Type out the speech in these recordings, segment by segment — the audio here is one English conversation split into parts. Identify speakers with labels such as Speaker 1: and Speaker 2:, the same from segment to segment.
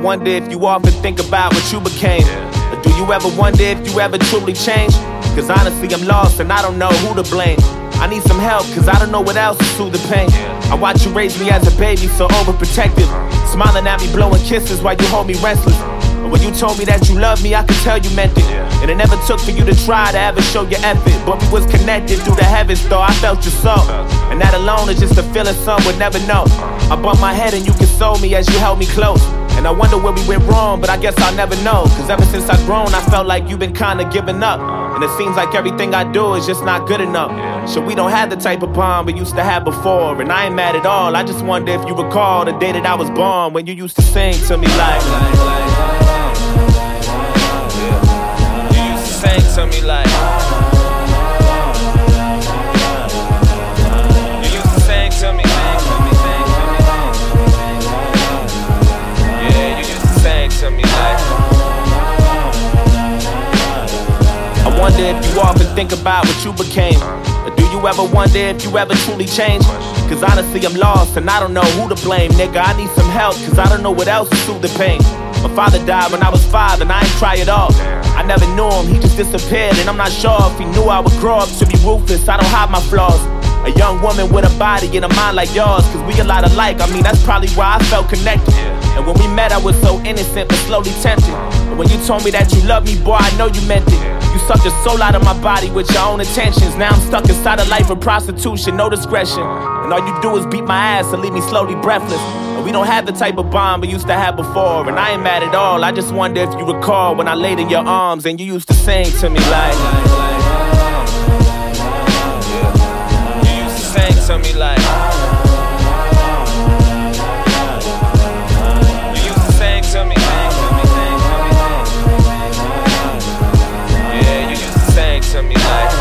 Speaker 1: wonder if you often think about what you became? Or do you ever wonder if you ever truly changed? Cause honestly I'm lost and I don't know who to blame. I need some help cause I don't know what else to soothe the pain. I watch you raise me as a baby, so overprotective, smiling at me, blowing kisses while you hold me restless. But when you told me that you loved me, I could tell you meant it. And it never took for you to try to ever show your effort, but we was connected through the heavens, though I felt your soul. And that alone is just a feeling some would never know. I bumped my head and you console me as you held me close. And I wonder where we went wrong, but I guess I'll never know. Cause ever since I've grown, I felt like you've been kinda giving up. And it seems like everything I do is just not good enough. So we don't have the type of bond we used to have before. And I ain't mad at all, I just wonder if you recall the day that I was born, when you used to sing to me like you used to sing to me like you used to sing to me. Yeah, you used to sing to me like I wonder if you often think about what you became. Or do you ever wonder if you ever truly changed? Cause honestly I'm lost and I don't know who to blame, nigga. I need some help cause I don't know what else to soothe the pain. My father died when I was 5 and I ain't try it all. I never knew him, he just disappeared. And I'm not sure if he knew I would grow up to be ruthless. I don't hide my flaws. A young woman with a body and a mind like yours, cause we a lot alike. I mean, that's probably why I felt connected. And when we met, I was so innocent but slowly tempted. And when you told me that you loved me, boy, I know you meant it. You sucked the soul out of my body with your own intentions. Now I'm stuck inside a life of prostitution, no discretion. And all you do is beat my ass and leave me slowly breathless. And we don't have the type of bond we used to have before. And I ain't mad at all, I just wonder if you recall when I laid in your arms and you used to sing to me like you used to sing to me like you used to sing to me. Yeah, you used to sing to me like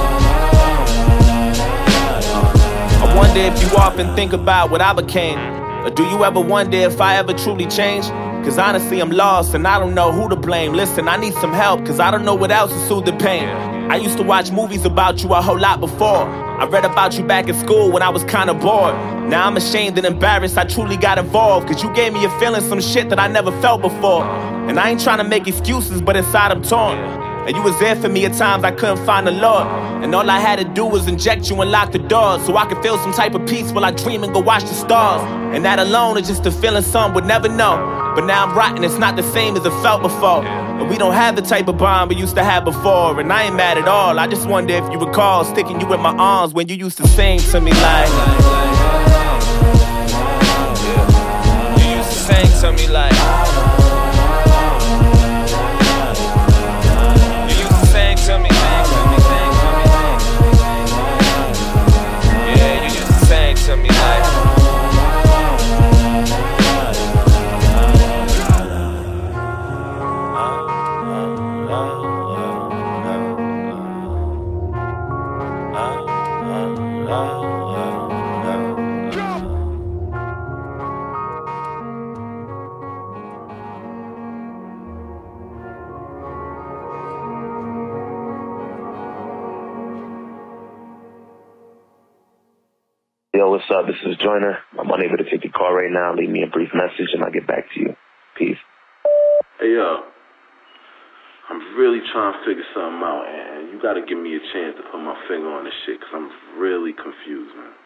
Speaker 1: I wonder if you often think about what I became. Or do you ever wonder if I ever truly changed? Cause honestly I'm lost and I don't know who to blame. Listen, I need some help cause I don't know what else to soothe the pain. I used to watch movies about you a whole lot before. I read about you back in school when I was kinda bored. Now I'm ashamed and embarrassed I truly got involved. Cause you gave me a feeling, some shit that I never felt before. And I ain't trying to make excuses but inside I'm torn. And you was there for me at times I couldn't find the Lord. And all I had to do was inject you and lock the doors, so I could feel some type of peace while I dream and go watch the stars. And that alone is just a feeling some would never know. But now I'm rotten, it's not the same as it felt before. And we don't have the type of bond we used to have before. And I ain't mad at all, I just wonder if you recall sticking you in my arms when you used to sing to me like you used to sing to me like to me. Yeah, you used to sing to me like
Speaker 2: Yo, what's up? This is Joyner. I'm unable to take your call right now. Leave me a brief message and I'll get back to you. Peace.
Speaker 3: Hey, yo. I'm really trying to figure something out, and you got to give me a chance to put my finger on this shit, because I'm really confused, man.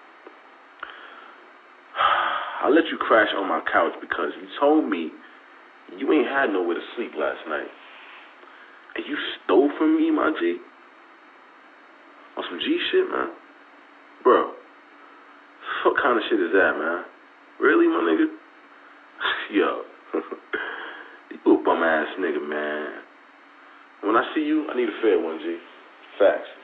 Speaker 3: I let you crash on my couch because you told me you ain't had nowhere to sleep last night. And you stole from me, my G? On some G shit, man? Bro. What kind of shit is that, man? Really, my nigga? Yo. You a bum ass nigga, man. When I see you, I need a fair one, G. Facts.